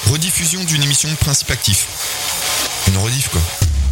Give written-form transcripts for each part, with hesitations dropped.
rediffusion d'une émission de Principe Actif. Une rediff quoi.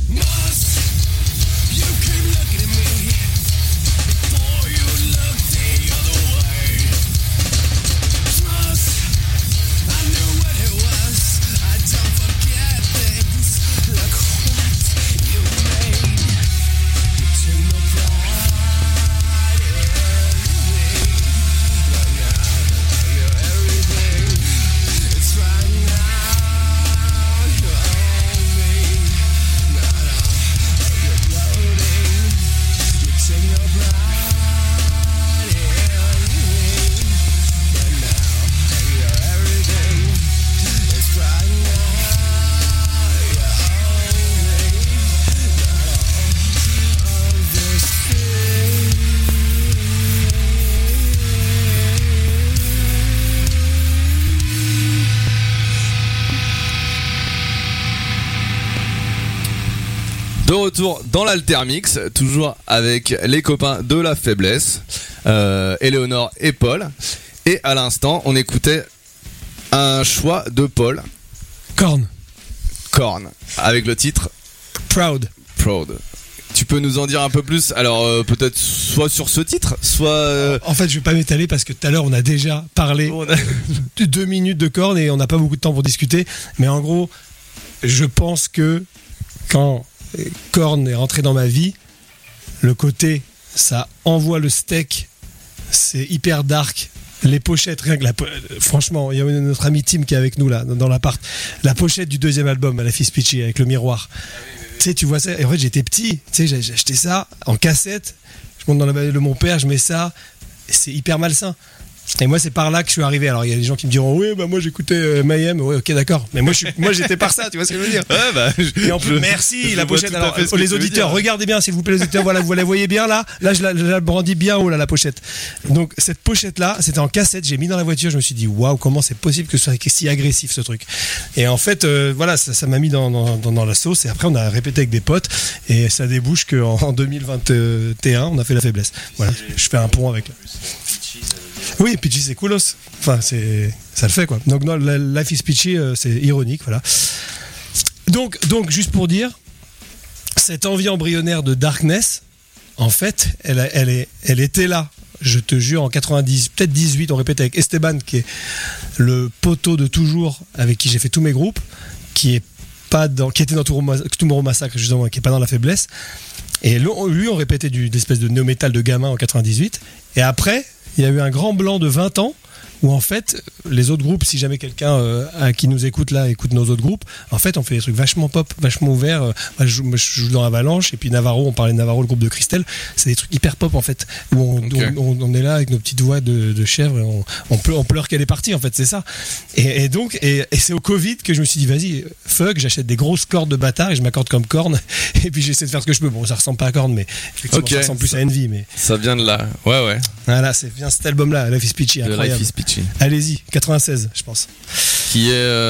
De retour dans l'Altermix, toujours avec les copains de la faiblesse, Éléonore et Paul. Et à l'instant, on écoutait un choix de Paul. Korn, avec le titre Proud. Tu peux nous en dire un peu plus? Alors peut-être soit sur ce titre, soit... En fait, je vais pas m'étaler parce que tout à l'heure, on a déjà parlé de 2 minutes de Korn et on n'a pas beaucoup de temps pour discuter. Mais en gros, je pense que quand Korn est rentré dans ma vie, le côté ça envoie le steak, c'est hyper dark. Les pochettes, rien que franchement, il y a notre ami Tim qui est avec nous là dans l'appart. La pochette du 2e album, Life is Peachy, avec le miroir. Tu sais, tu vois ça. Et en fait, j'étais petit. Tu sais, j'ai acheté ça en cassette. Je monte dans la bagnole de mon père, je mets ça. C'est hyper malsain. Et moi, c'est par là que je suis arrivé. Alors, il y a des gens qui me diront, oui, bah moi j'écoutais Mayhem. Ouais, ok, d'accord. Mais moi, j'étais par ça. Tu vois ce que je veux dire? Ouais, bah. Et en plus, merci la pochette. Alors, les auditeurs, regardez bien, s'il vous plaît, les auditeurs. Voilà, vous la voyez bien là. Là, je la brandis bien haut là, la pochette. Donc, cette pochette là, c'était en cassette. J'ai mis dans la voiture. Je me suis dit, waouh, comment c'est possible que ce soit si agressif ce truc? Et en fait, voilà, ça m'a mis dans la sauce. Et après, on a répété avec des potes. Et ça débouche qu'en 2021, on a fait la faiblesse. Voilà, je fais un pont avec là. Oui, Peachy c'est coolos. Enfin, ça le fait quoi. Donc non, Life is Peachy, c'est ironique, voilà. Donc juste pour dire, cette envie embryonnaire de darkness, en fait, elle était là. Je te jure, en 90, peut-être 18, on répétait avec Esteban, qui est le poteau de toujours, avec qui j'ai fait tous mes groupes, qui était dans Tomorrow Massacre justement, qui est pas dans la faiblesse. Et lui, on répétait d'espèce de néo-metal de gamin en 98. Et après, il y a eu un grand blanc de 20 ans où en fait les autres groupes, si jamais quelqu'un qui nous écoute là écoute nos autres groupes, en fait on fait des trucs vachement pop, vachement ouverts. Moi, je joue dans Avalanche et puis Navarro, on parlait de Navarro, le groupe de Christelle, c'est des trucs hyper pop en fait où on est là avec nos petites voix de chèvre et on pleure qu'elle est partie en fait, c'est ça. Et donc c'est au Covid que je me suis dit vas-y fuck, j'achète des grosses cordes de bâtard et je m'accorde comme Korn et puis j'essaie de faire ce que je peux. Bon, ça ressemble pas à Korn mais effectivement ça ressemble plus à Envy, mais ça vient de là. Ouais. Voilà, c'est bien cet album là, Life is Peachy, incroyable. Life is Peachy. Allez-y, 96, je pense. Qui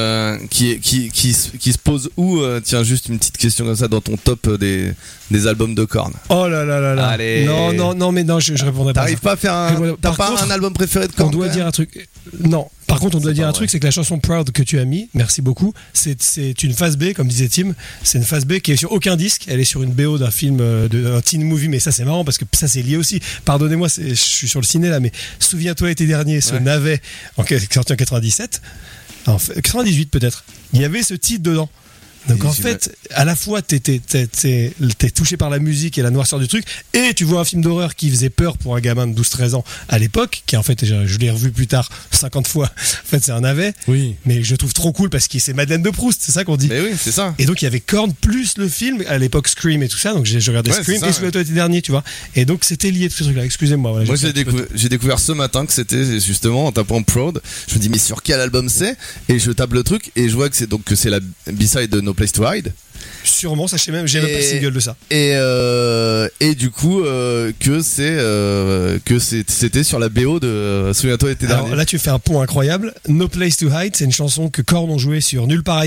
se pose où? Tiens, juste une petite question comme ça dans ton top des albums de Korn. Oh là là là là. Allez. Non, mais non, je répondrai pas. T'arrives pas à faire t'as pas un album préféré de Korn? On doit dire un truc. Non. Par contre, on doit dire un truc, c'est que la chanson Proud que tu as mis, merci beaucoup, c'est une phase B, comme disait Tim, c'est une phase B qui est sur aucun disque, elle est sur une BO d'un film, d'un teen movie, mais ça c'est marrant parce que ça c'est lié aussi. Pardonnez-moi, je suis sur le ciné là, mais souviens-toi l'été dernier, ce navet sorti en 97, en 98 peut-être, il y avait ce titre dedans. Donc en fait, à la fois t'es touché par la musique et la noirceur du truc, et tu vois un film d'horreur qui faisait peur pour un gamin de 12-13 ans à l'époque, qui en fait, je l'ai revu plus tard 50 fois, en fait c'est un navet, oui. Mais je trouve trop cool parce que c'est Madeleine de Proust, c'est ça qu'on dit. Mais oui, c'est ça. Et donc il y avait Korn plus le film, à l'époque Scream et tout ça, donc j'ai regardé Scream et Souviens-toi l'été dernier, tu vois. Et donc c'était lié tous ces trucs-là, excusez-moi. Voilà, moi j'ai découvert ce matin que c'était justement en tapant Proud, je me dis mais sur quel album c'est, et je tape le truc et je vois que c'est la B-side de No Place to Hide. Sûrement, ça je sais même, j'ai même pas le single de ça. Et du coup que c'était sur la BO de Souviens-toi l'été dernier. Alors là tu fais un pont incroyable. No Place to Hide, c'est une chanson que Korn ont joué sur Nulle part ailleurs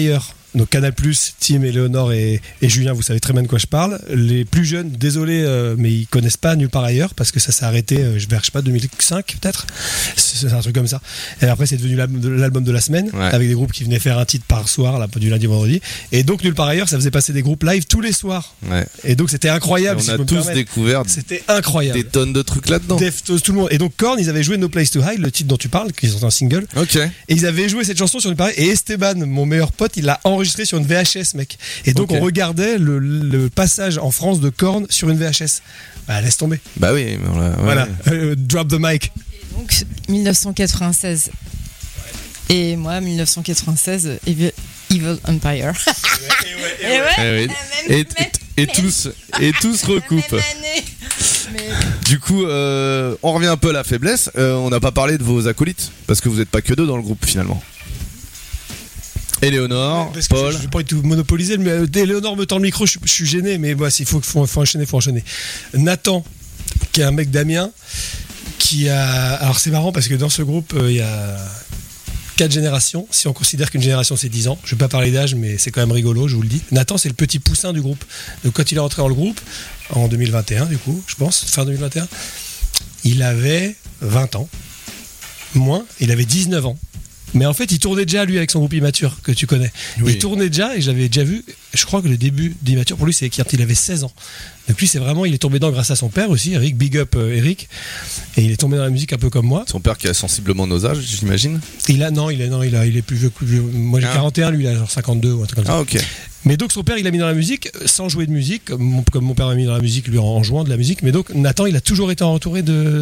Donc Canal+, Tim, Éléonore et Julien, vous savez très bien de quoi je parle. Les plus jeunes, désolé, mais ils connaissent pas Nulle part ailleurs parce que ça s'est arrêté vers, je sais pas, 2005 peut-être. C'est un truc comme ça. Et après, c'est devenu l'album de la semaine, avec des groupes qui venaient faire un titre par soir, là, du lundi au vendredi. Et donc Nulle part ailleurs, ça faisait passer des groupes live tous les soirs. Ouais. Et donc c'était incroyable. Et on a tous découvert. C'était incroyable. Des tonnes de trucs là-dedans. Deftones, tout le monde. Et donc Korn, ils avaient joué No Place to Hide, le titre dont tu parles, qui sont un single. Ok. Et ils avaient joué cette chanson sur Nulle part ailleurs. Et Esteban, mon meilleur pote, il l'a enregistré sur une VHS, mec. Et donc on regardait le passage en France de Korn sur une VHS. Bah laisse tomber. Bah oui. Voilà. Drop the mic. Et donc 1996. Et moi 1996, Evil Empire. Et tous recoupent. Du coup, on revient un peu à la faiblesse. On n'a pas parlé de vos acolytes parce que vous n'êtes pas que deux dans le groupe finalement. Éléonore, Paul. Je vais pas tout monopoliser, mais Éléonore me tend le micro, je suis gêné, mais bah, faut enchaîner. Nathan, qui est un mec d'Amiens, qui a. Alors c'est marrant parce que dans ce groupe, il y a 4 générations. Si on considère qu'une génération c'est 10 ans, je vais pas parler d'âge, mais c'est quand même rigolo, je vous le dis. Nathan, c'est le petit poussin du groupe. Donc quand il est rentré dans le groupe, en 2021, du coup, je pense, fin 2021, il avait 20 ans. Moins, il avait 19 ans. Mais en fait, il tournait déjà, lui, avec son groupe Immature, que tu connais. Oui. Il tournait déjà, et j'avais déjà vu, je crois que le début d'Immature, pour lui, c'est quand il avait 16 ans. Donc lui, c'est vraiment, il est tombé dedans grâce à son père aussi, Eric, big up Eric. Et il est tombé dans la musique un peu comme moi. Son père qui a sensiblement nos âges, j'imagine. Il est plus vieux. Moi, j'ai 41, lui, il a genre 52 ou un truc comme ça. Ah, ok. Mais donc son père il l'a mis dans la musique sans jouer de musique comme mon père m'a mis dans la musique lui en jouant de la musique, mais donc Nathan il a toujours été entouré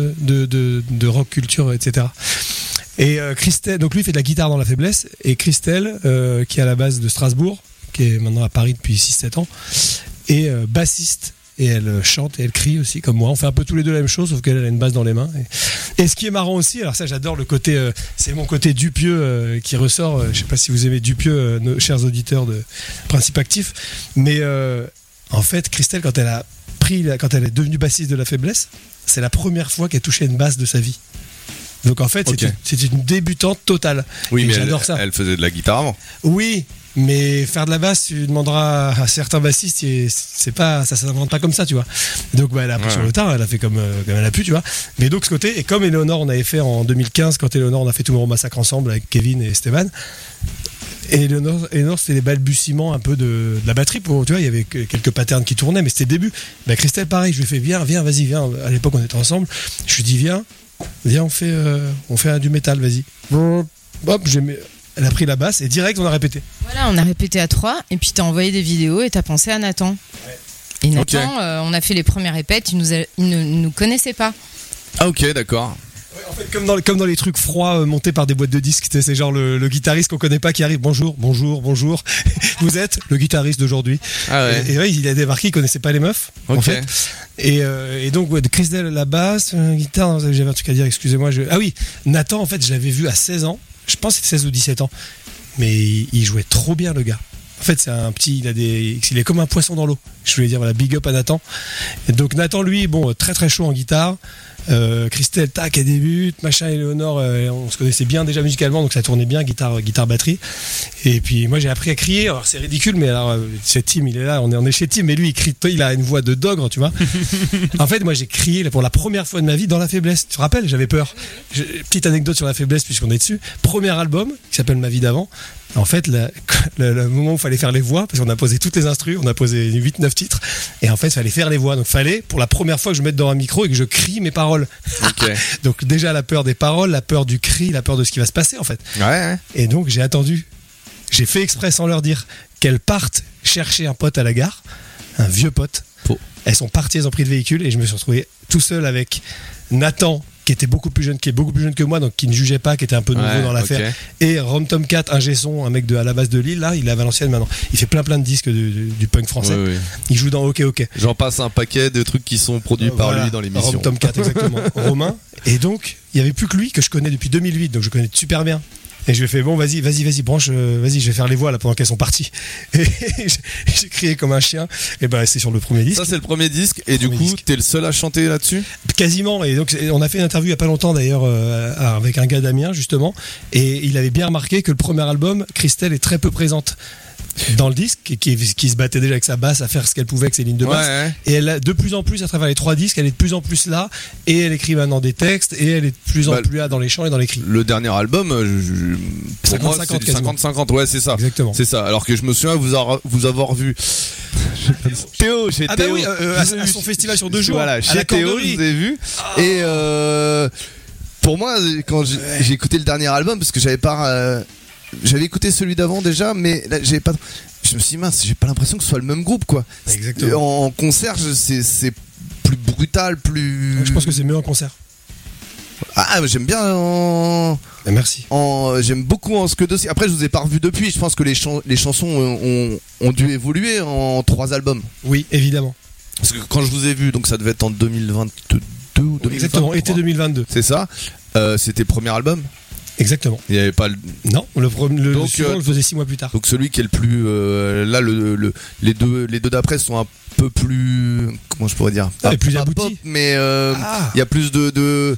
de rock culture etc. Et Christelle, donc lui il fait de la guitare dans la faiblesse, et Christelle qui est à la base de Strasbourg, qui est maintenant à Paris depuis 6-7 ans, est bassiste. Et elle chante et elle crie aussi comme moi. On fait un peu tous les deux la même chose, sauf qu'elle a une basse dans les mains. Et ce qui est marrant aussi, alors ça j'adore le côté, c'est mon côté Dupieux qui ressort. Je sais pas si vous aimez Dupieux, nos chers auditeurs de Principe Actif, mais en fait Christelle quand elle est devenue bassiste de la faiblesse, c'est la première fois qu'elle touchait une basse de sa vie. Donc en fait c'est une débutante totale. Oui, mais j'adore ça. Elle faisait de la guitare avant. Oui. Mais faire de la basse, tu demanderas à certains bassistes, c'est pas, ça s'invente pas comme ça, tu vois. Donc bah, elle a appris sur le tard, elle a fait comme elle a pu, tu vois. Mais donc ce côté, et comme Éléonore, on avait fait en 2015, quand Éléonore, on a fait Tomorrow Massacre ensemble avec Kevin et Stéphane. Et Éléonore, c'était les balbutiements un peu de la batterie, tu vois, il y avait quelques patterns qui tournaient, mais c'était le début. Bah, Christelle, pareil, je lui ai fait, viens, vas-y, viens. À l'époque, on était ensemble. Je lui ai dit, viens, on fait du métal, vas-y. Hop, elle a pris la basse et direct on a répété. Voilà, on a répété à 3 et puis t'as envoyé des vidéos et t'as pensé à Nathan. Ouais. Et Nathan, on a fait les premières répètes, il ne nous connaissait pas. Ah ok, d'accord. Ouais, en fait, comme dans les trucs froids montés par des boîtes de disques, c'est genre le guitariste qu'on connaît pas qui arrive. Bonjour. Vous êtes le guitariste d'aujourd'hui. Ah ouais. Et ouais, il a débarqué, il connaissait pas les meufs. En fait. Et donc Christelle la basse, guitare, j'avais un truc à dire, excusez-moi. Ah oui, Nathan en fait, je l'avais vu à 16 ans. Je pense que c'était 16 ou 17 ans. Mais il jouait trop bien, le gars. En fait, c'est un petit. Il est comme un poisson dans l'eau. Je voulais dire, voilà, big up à Nathan. Et donc, Nathan, lui, bon, très très chaud en guitare. Christelle, tac, elle débute. Machin, Éléonore, on se connaissait bien déjà musicalement, donc ça tournait bien, guitare, batterie. Et puis, moi, j'ai appris à crier. Alors, c'est ridicule, mais alors, c'est Tim, il est là, on est chez Tim, mais lui, il a une voix de dogre, tu vois. En fait, moi, j'ai crié pour la première fois de ma vie dans la faiblesse. Tu te rappelles, j'avais peur. Petite anecdote sur la faiblesse, puisqu'on est dessus. Premier album, qui s'appelle Ma vie d'avant. En fait, le moment où il fallait faire les voix, parce qu'on a posé toutes les instrus, on a posé 8-9 titres, et en fait, il fallait faire les voix. Donc, il fallait, pour la première fois, que je me mette devant un micro et que je crie mes paroles. Okay. Donc, déjà, la peur des paroles, la peur du cri, la peur de ce qui va se passer, en fait. Ouais. Et donc, j'ai attendu. J'ai fait exprès sans leur dire qu'elles partent chercher un pote à la gare, un vieux pote. Elles sont parties, elles ont pris le véhicule, et je me suis retrouvé tout seul avec Nathan, qui est beaucoup plus jeune que moi, donc qui ne jugeait pas, qui était un peu nouveau dans l'affaire. Et Rom Tomcat, un G-son, un mec à la base de Lille, là, il est à Valenciennes maintenant. Il fait plein de disques du punk français. Oui. Il joue dans OK. J'en passe un paquet de trucs qui sont produits par lui dans l'émission. Rom Tomcat, exactement. Romain. Et donc, il n'y avait plus que lui, que je connais depuis 2008, donc je connais super bien. Et je lui ai fait, bon, vas-y, branche, vas-y, je vais faire les voix là pendant qu'elles sont parties. Et j'ai crié comme un chien. Et ben, c'est sur le premier disque. Ça, c'est le premier disque. Et du coup, t'es le seul à chanter là-dessus? Quasiment. Et donc, on a fait une interview il y a pas longtemps d'ailleurs, avec un gars d'Amiens, justement. Et il avait bien remarqué que le premier album, Christelle est très peu présente. dans le disque, qui se battait déjà avec sa basse à faire ce qu'elle pouvait avec ses lignes de basse. Ouais. Et elle a de plus en plus, à travers les 3 disques, elle est de plus en plus là, et elle écrit maintenant des textes, et elle est de plus en plus là dans les chants et dans les cris. Le dernier album, pour moi, c'est du 50-50, ouais, c'est ça. Exactement. C'est ça. Alors que je me souviens vous avoir vu. Théo, chez Théo. Oui, à son festival sur 2 jours. Voilà, chez Théo, je vous ai vu. Et pour moi, quand j'ai écouté le dernier album, parce que j'avais écouté celui d'avant déjà, mais là, j'avais pas. Je me suis dit, mince, j'ai pas l'impression que ce soit le même groupe, quoi. Exactement. En concert, c'est plus brutal, plus. Je pense que c'est mieux en concert. Ah, j'aime bien Merci. J'aime beaucoup en Skeud. Après, je vous ai pas revu depuis. Je pense que les chansons ont dû évoluer en 3 albums. Oui, évidemment. Parce que quand je vous ai vu, donc ça devait être en 2022 ou 2023. Exactement, été 2022. C'est ça. C'était le premier album. Exactement. Il n'y avait pas Non, le suivant, on le faisait 6 mois plus tard. Donc celui qui est le plus là les deux d'après sont un peu plus, comment je pourrais dire, plus abouti, pop, mais il y a plus de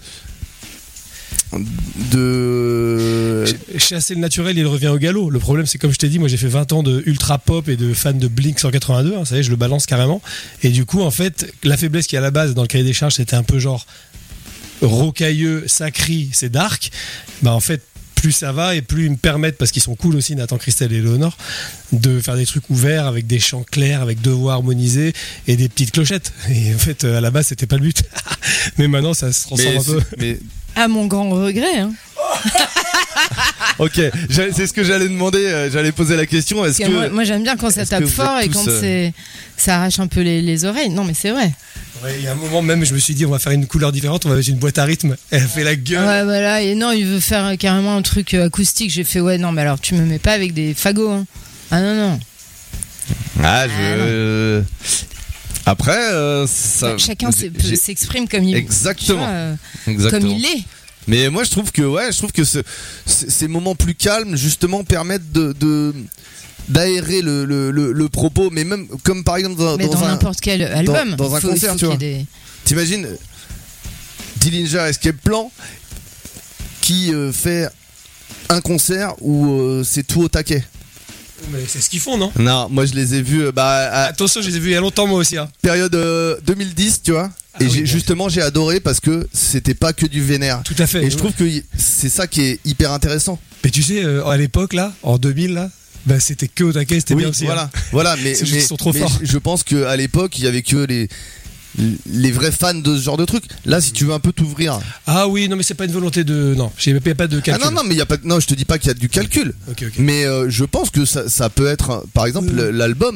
chasser le naturel, il revient au galop. Le problème, c'est comme je t'ai dit, moi j'ai fait 20 ans de ultra pop et de fan de Blink 182, vous savez, je le balance carrément. Et du coup, en fait, la faiblesse qui est à la base dans le cahier des charges, c'était un peu genre rocailleux, ça crie, c'est dark. Bah en fait, plus ça va et plus ils me permettent, parce qu'ils sont cool aussi, Nathan, Christelle et Léonore, de faire des trucs ouverts avec des chants clairs, avec 2 voix harmonisées et des petites clochettes. Et en fait, à la base, c'était pas le but. Mais maintenant, ça se transforme un peu. À mon grand regret. Hein. Ok, c'est ce que j'allais demander. J'allais poser la question. Est-ce que moi j'aime bien quand ça tape fort et quand ça arrache un peu les oreilles. Non, mais c'est vrai. Ouais, il y a un moment même, je me suis dit, on va faire une couleur différente, on va mettre une boîte à rythme. Elle fait la gueule. Ouais, voilà. Et non, il veut faire carrément un truc acoustique. J'ai fait, ouais, non, mais alors tu me mets pas avec des fagots. Hein. Ah non. Après, chacun s'exprime comme il veut. Exactement. Comme il est. Mais moi, je trouve que ces moments plus calmes, justement, permettent d'aérer le propos, mais même comme par exemple dans n'importe quel album, dans un concert, tu vois. T'imagines Dillinger Escape Plan qui fait un concert où c'est tout au taquet. Mais c'est ce qu'ils font, non? Non, moi je les ai vus. Attention, je les ai vus il y a longtemps, moi aussi. Hein. Période 2010, tu vois. Et j'ai adoré parce que c'était pas que du vénère. Tout à fait. Et je trouve que c'est ça qui est hyper intéressant. Mais tu sais, à l'époque, là, en 2000, là. Bah, c'était que au taquet, c'était bien aussi. Voilà, mais ils sont trop forts. Je pense qu'à l'époque, il y avait que les vrais fans de ce genre de truc. Là, si tu veux un peu t'ouvrir. Ah oui, non, mais c'est pas une volonté de. Non, il n'y a pas de calcul. Ah non, mais il y a pas. Non, je te dis pas qu'il y a du calcul. Okay. Mais je pense que ça peut être. Par exemple, l'album.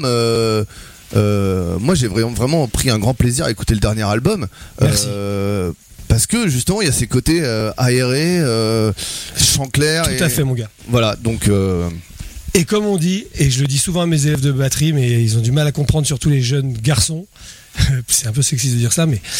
Moi, j'ai vraiment pris un grand plaisir à écouter le dernier album. Merci. Parce que justement, il y a ces côtés aérés, chant clair. Tout à fait, mon gars. Voilà, donc. Et comme on dit, et je le dis souvent à mes élèves de batterie, mais ils ont du mal à comprendre, surtout les jeunes garçons, c'est un peu sexiste de dire ça, mais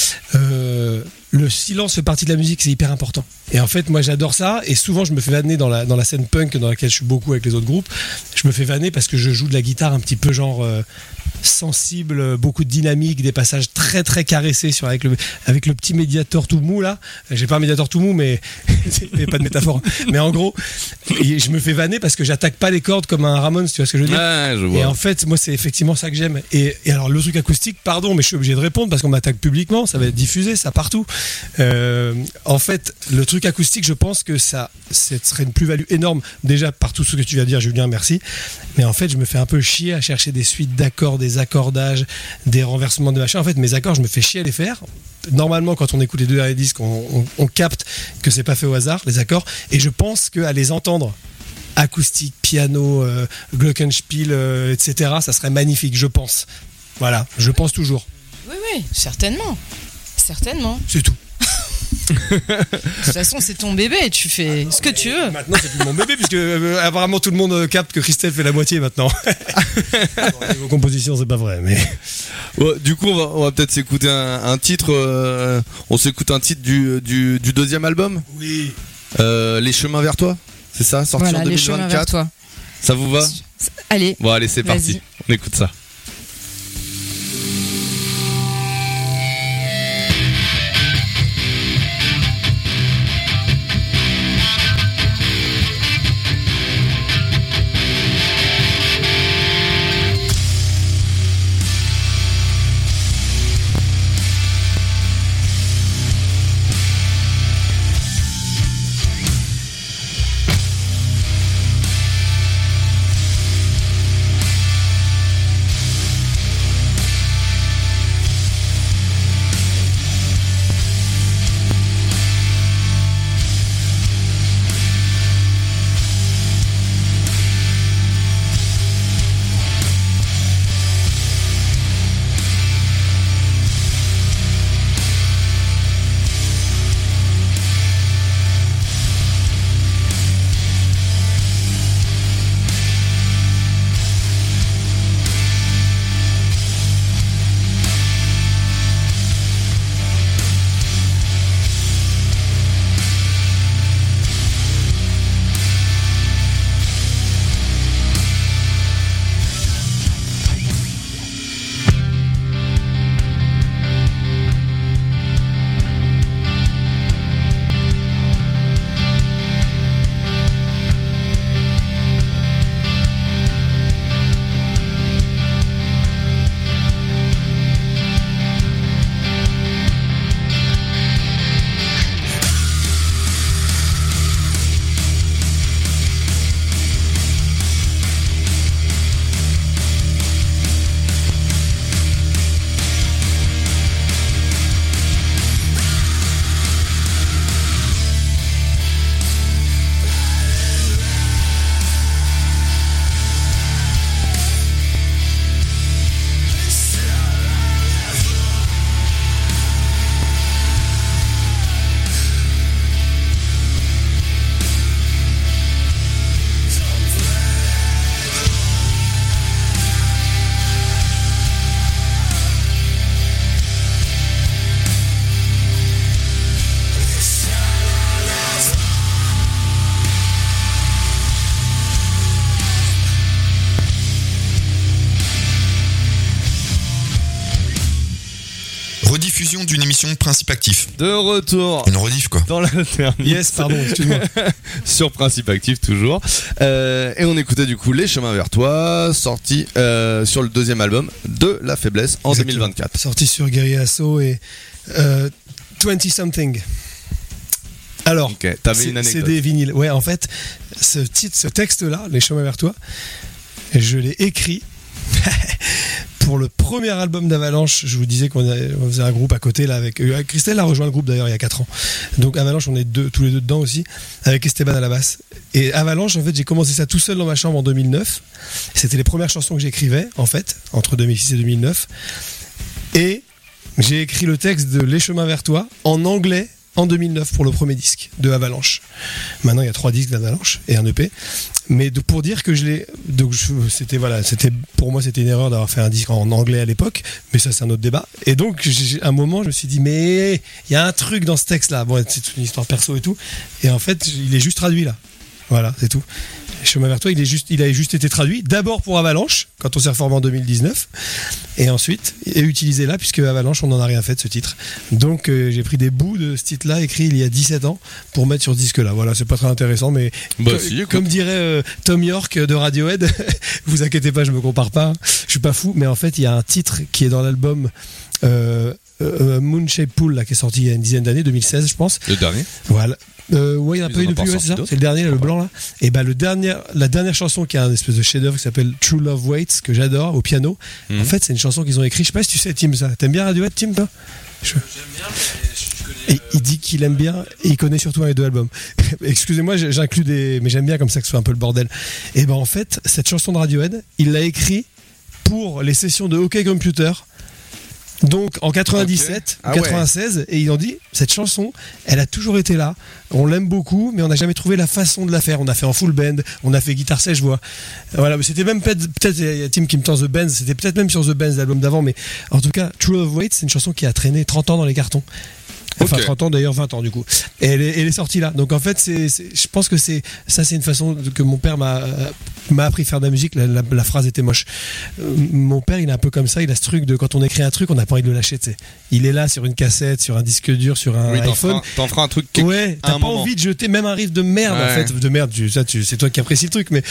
le silence fait partie de la musique, c'est hyper important. Et en fait, moi j'adore ça, et souvent je me fais vanner dans la scène punk dans laquelle je suis beaucoup avec les autres groupes, je me fais vanner parce que je joue de la guitare un petit peu genre sensible, beaucoup de dynamique, des passages très très caressés avec le petit médiator tout mou là. J'ai pas un médiator tout mou, mais il n'y a pas de métaphore. Mais en gros, je me fais vanner parce que j'attaque pas les cordes comme un Ramones, tu vois ce que je veux dire? Ouais, je vois. Et en fait, moi c'est effectivement ça que j'aime. Et alors le truc acoustique, pardon, mais je suis obligé de répondre parce qu'on m'attaque publiquement, ça va être diffusé, ça partout. En fait, le truc acoustique, je pense que ça serait une plus-value énorme déjà par tout ce que tu viens de dire, Julien, merci. Mais en fait, je me fais un peu chier à chercher des suites d'accords, des accordages, des renversements de machin. En fait, mes accords, je me fais chier à les faire. Normalement, quand on écoute les 2 derniers disques, on capte que c'est pas fait au hasard, les accords. Et je pense qu'à les entendre, acoustique, piano, glockenspiel, etc., ça serait magnifique, je pense. Voilà, je pense toujours. Oui, certainement. C'est tout. De toute façon, c'est ton bébé, tu fais ce que tu veux. Maintenant, c'est plus mon bébé, puisque apparemment tout le monde capte que Christelle fait la moitié maintenant. Vos compositions, c'est pas vrai, mais. Ouais, du coup, on va peut-être s'écouter un titre. On s'écoute un titre du deuxième album. Oui. Les chemins vers toi, c'est ça, sorti en 2024. Les chemins vers toi. Ça vous va? Allez. Bon, allez, c'est parti. On écoute ça. rediffusion d'une émission de Principe Actif. De retour. Une rediff, quoi. Dans l'alternance. Yes, pardon, excuse-moi. Sur Principe Actif, toujours. Et on écoutait du coup Les Chemins vers toi, sorti sur le deuxième album de La Faiblesse en Exactement. 2024. Sorti sur Guerilla Asso et 20 Something. Alors, Ok, t'avais une c'est anecdote. des vinyles. Ouais, en fait, ce texte-là, Les Chemins vers toi, je l'ai écrit pour le premier album d'Avalanche. Je vous disais qu'on faisait un groupe à côté là avec Christelle a rejoint le groupe d'ailleurs il y a 4 ans. Donc Avalanche, on est tous les deux dedans aussi, avec Esteban à la basse. Et Avalanche, en fait, j'ai commencé ça tout seul dans ma chambre en 2009. C'était les premières chansons que j'écrivais, en fait, entre 2006 et 2009. Et j'ai écrit le texte de Les Chemins vers toi en anglais en 2009 pour le premier disque de Avalanche. Maintenant, il y a 3 disques d'Avalanche et un EP. Mais pour dire que pour moi, c'était une erreur d'avoir fait un disque en anglais à l'époque. Mais ça, c'est un autre débat. Et donc, à un moment, je me suis dit, mais il y a un truc dans ce texte-là. Bon, c'est une histoire perso et tout. Et en fait, il est juste traduit là. Voilà, c'est tout. Chemin vers toi, il a juste été traduit d'abord pour Avalanche quand on s'est reformé en 2019 et ensuite est utilisé là puisque Avalanche on n'en a rien fait de ce titre. Donc j'ai pris des bouts de ce titre là écrit il y a 17 ans pour mettre sur ce disque là. Voilà, c'est pas très intéressant mais comme dirait Tom York de Radiohead, vous inquiétez pas, je me compare pas, je suis pas fou, mais en fait il y a un titre qui est dans l'album Moon Shape Pool là, qui est sorti il y a une dizaine d'années, 2016 je pense. Le dernier. Voilà. Ouais, il y en a pas eu depuis, c'est ça. C'est le dernier, là, le blanc là. Et bah la dernière chanson qui a un espèce de chef-d'œuvre qui s'appelle True Love Waits que j'adore au piano. En fait, c'est une chanson qu'ils ont écrite. Je sais pas si tu sais, Tim, ça. T'aimes bien Radiohead, Tim, toi? J'aime bien, mais je connais. Et il dit qu'il aime bien et il connaît surtout les 2 albums. Excusez-moi, j'inclus mais j'aime bien comme ça que ce soit un peu le bordel. Et ben en fait, cette chanson de Radiohead, il l'a écrite pour les sessions de Hockey Computer. Donc en 97, 96, et ils ont dit cette chanson, elle a toujours été là. On l'aime beaucoup, mais on n'a jamais trouvé la façon de la faire. On a fait en full band, on a fait guitare sèche voix. Voilà, mais c'était même peut-être il y a Tim qui me tend The Benz, c'était peut-être même sur The Benz l'album d'avant, mais en tout cas True Love Waits, c'est une chanson qui a traîné 30 ans dans les cartons. Enfin 30 ans d'ailleurs, 20 ans du coup. Et elle est sortie là. Donc en fait, je pense que c'est une façon que mon père m'a appris à faire de la musique. La phrase était moche. Mon père, il est un peu comme ça. Il a ce truc de quand on écrit un truc, on n'a pas envie de le lâcher. T'sais. Il est là sur une cassette, sur un disque dur, sur un iPhone. T'en feras un truc. Ouais. T'as pas envie de jeter même un riff de merde en fait. De merde. C'est toi qui apprécies le truc, mais.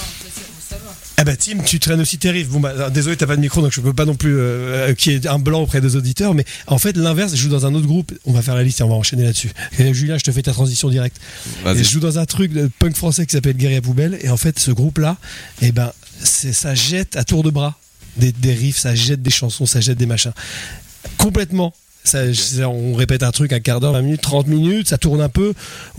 Ah bah Tim, tu traînes aussi tes riffs. Bon bah désolé, t'as pas de micro donc je peux pas non plus qui est un blanc auprès des auditeurs, mais en fait l'inverse, je joue dans un autre groupe, on va faire la liste et on va enchaîner là-dessus. Et Julien, je te fais ta transition directe. Et je joue dans un truc de punk français qui s'appelle Guerilla Poubelle et en fait ce groupe là, et ben ça jette à tour de bras des riffs, ça jette des chansons, ça jette des machins. Complètement. On répète un truc un quart d'heure, 20 minutes, 30 minutes, ça tourne un peu.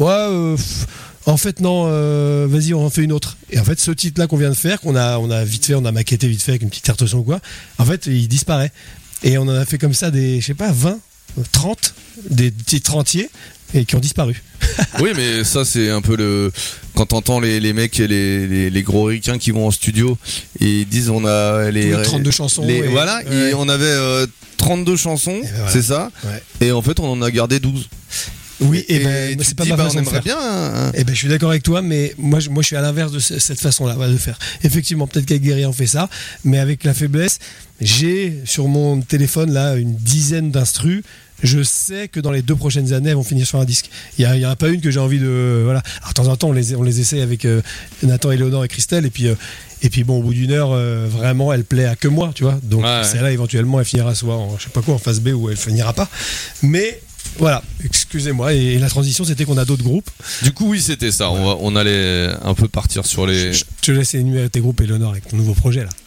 En fait non, vas-y on en fait une autre. Et en fait ce titre là qu'on vient de faire, qu'on a vite fait, on a maquetté vite fait avec une petite carte son ou quoi, en fait il disparaît. Et on en a fait comme ça des, je sais pas, 20, 30, des titres entiers et qui ont disparu. Oui, mais ça c'est un peu quand t'entends les mecs et les gros ricains qui vont en studio et ils disent on a les 32 chansons. Voilà, et on avait 32 chansons, voilà. C'est ça. Ouais. Et en fait on en a gardé 12. Oui, et ben c'est pas ma façon on de faire. Bien. Et ben je suis d'accord avec toi, mais moi je suis à l'inverse de cette façon-là de faire. Effectivement, peut-être qu'avec Guerilla on fait ça, mais avec La Faiblesse, j'ai sur mon téléphone là une dizaine d'instrus. Je sais que dans les 2 prochaines années, elles vont finir sur un disque. Il y a pas une que j'ai envie de voilà. Alors, de temps en temps, on les essaie avec Nathan, Éléonore et Christelle, et puis bon, au bout d'une heure, vraiment, elle plaît à que moi, tu vois. Donc celle-là, éventuellement, elle finira soit en je sais pas quoi en phase B ou elle finira pas. Mais voilà, excusez-moi. Et la transition, c'était qu'on a d'autres groupes. Du coup, oui, c'était ça. Ouais. On allait un peu partir sur les. Je te laisse énumérer tes groupes, Éléonore, avec ton nouveau projet là.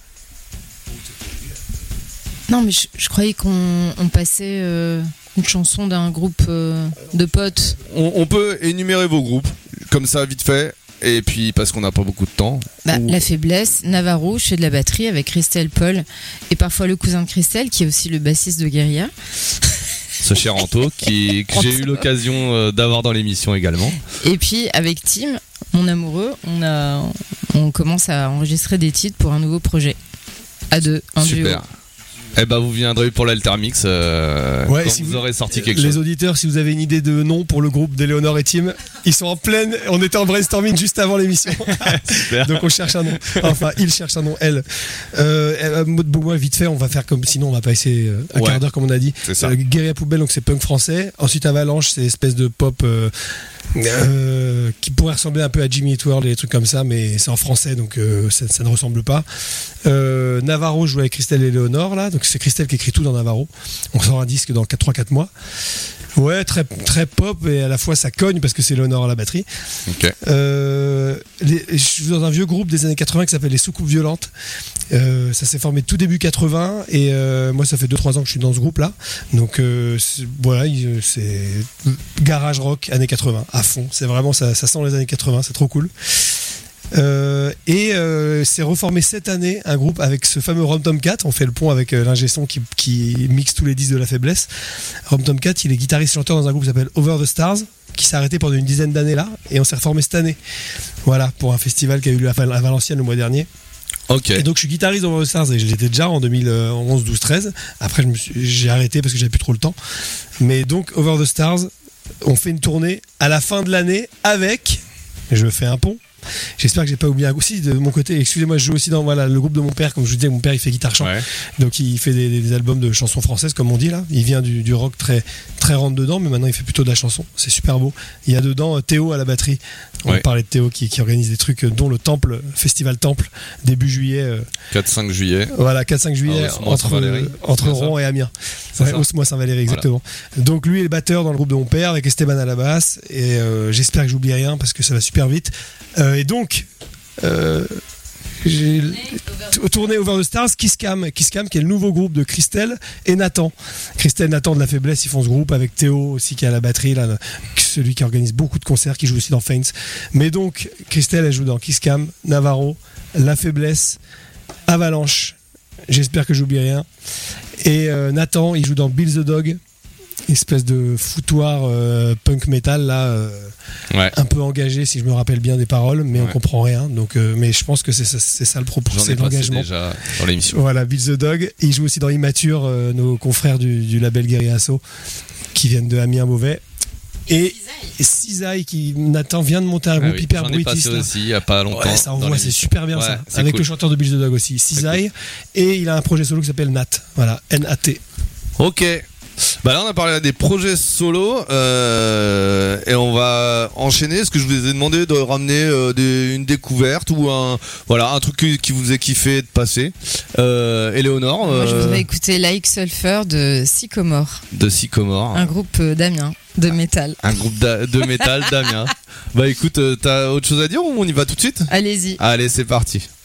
Non, mais je croyais qu'on passait une chanson d'un groupe de potes. On peut énumérer vos groupes, comme ça, vite fait, et puis parce qu'on n'a pas beaucoup de temps. La Faiblesse, Navarro, je fais de la batterie avec Christelle, Paul, et parfois le cousin de Christelle, qui est aussi le bassiste de Guerilla. Ce cher Anto, que j'ai eu l'occasion d'avoir dans l'émission également. Et puis avec Tim, mon amoureux, on commence à enregistrer des titres pour un nouveau projet. À 2, un duo. Eh ben vous viendrez pour l'Altermix Ouais, quand si vous vous- aurez sorti quelque Les chose. auditeurs, si vous avez une idée de nom pour le groupe d'Éléonore et Tim, ils sont en pleine. On était en brainstorming juste avant l'émission. Super. Donc on cherche un nom. Enfin, il cherche un nom, elle. Moi, vite fait, on va faire comme sinon on va pas essayer un Ouais. quart d'heure comme on a dit. C'est ça. Guérilla Poubelle, donc c'est punk français. Ensuite Avalanche, c'est espèce de pop qui pourrait ressembler un peu à Jimmy Eat World et des trucs comme ça, mais c'est en français donc ça ne ressemble pas. Navarro joue avec Christelle et Léonore là, donc c'est Christelle qui écrit tout dans Navarro. On sort un disque dans 3-4 mois. Ouais, très, très pop et à la fois ça cogne parce que c'est Léonore à la batterie. Ok. Je suis dans un vieux groupe des années 80 qui s'appelle les Soucoupes Violentes. Ça s'est formé tout début 80 et moi ça fait 2-3 ans que je suis dans ce groupe là. Donc voilà, c'est garage rock années 80 à fond. C'est vraiment ça sent les années 80, c'est trop cool. C'est reformé cette année un groupe avec ce fameux Rom Tomcat. On fait le pont avec l'ingé son qui mixe tous les disques de la faiblesse. Rom Tomcat, il est guitariste chanteur dans un groupe qui s'appelle Over the Stars, qui s'est arrêté pendant une dizaine d'années là, et on s'est reformé cette année. Voilà, pour un festival qui a eu lieu à Valenciennes le mois dernier. Ok. Et donc je suis guitariste d'Over the Stars et je l'étais déjà en 2011, 12, 13. Après j'ai arrêté parce que j'avais plus trop le temps. Mais donc Over the Stars, on fait une tournée à la fin de l'année avec, je fais un pont. J'espère que j'ai pas oublié un aussi de mon côté. Excusez-moi, je joue aussi dans le groupe de mon père. Comme je vous disais, mon père il fait guitare chant, Ouais. donc il fait des albums de chansons françaises comme on dit là. Il vient du rock très très rentre dedans, mais maintenant il fait plutôt de la chanson. C'est super beau. Il y a dedans Théo à la batterie. On Ouais. parlait de Théo qui organise des trucs, dont le Temple, Festival Temple, début juillet. 4-5 juillet. Voilà, 4-5 juillet Ah, Osmois-Saint-Valéry. entre C'est ça. Rouen et Amiens. C'est Ouais, ça. Osmois-Saint-Valéry, exactement. Donc lui est le batteur dans le groupe de mon père avec Esteban à la basse. Et j'espère que j'oublie rien parce que ça va super vite. Et donc, j'ai tourné Over the Stars, Kiss Cam qui est le nouveau groupe de Christelle et Nathan. Christelle et Nathan de la faiblesse, ils font ce groupe avec Théo aussi qui est à la batterie, là, celui qui organise beaucoup de concerts, qui joue aussi dans Faints. Mais donc, Christelle, elle joue dans Kiss Cam, Navarro, La Faiblesse, Avalanche. J'espère que j'oublie rien. Et Nathan, il joue dans Bill the Dog, espèce de foutoir punk metal là, Ouais. un peu engagé si je me rappelle bien des paroles, mais on Ouais. comprend rien. Donc, mais je pense que c'est ça le propos, J'en ai c'est passé l'engagement. déjà dans l'émission. Voilà, Bill the Dog. Et il joue aussi dans Immature, nos confrères du label Guerilla Asso, qui viennent de Amiens Beauvais. Et Cisaille, qui Nathan vient de monter un Ah groupe oui, hyper j'en ai passé bruitiste. Là. aussi il y a pas longtemps. Ouais, ça dans envoie, c'est l'émission. super bien Ouais, ça. c'est Avec cool. le chanteur de Bill the Dog aussi, Cisaille. Et il a un projet solo qui s'appelle Nat. Voilà, N-A-T. Ok. Bah là on a parlé des projets solo et on va enchaîner. Est-ce que je vous ai demandé de ramener une découverte ou un truc qui vous ait kiffé de passer. Éléonore Moi, je voudrais écouter Like Sulfur de Sycomore, de Sycomore, un groupe d'Amiens de métal. un groupe de métal d'Amiens. Bah écoute, t'as autre chose à dire ou on y va tout de suite? Allez-y. Allez, c'est parti.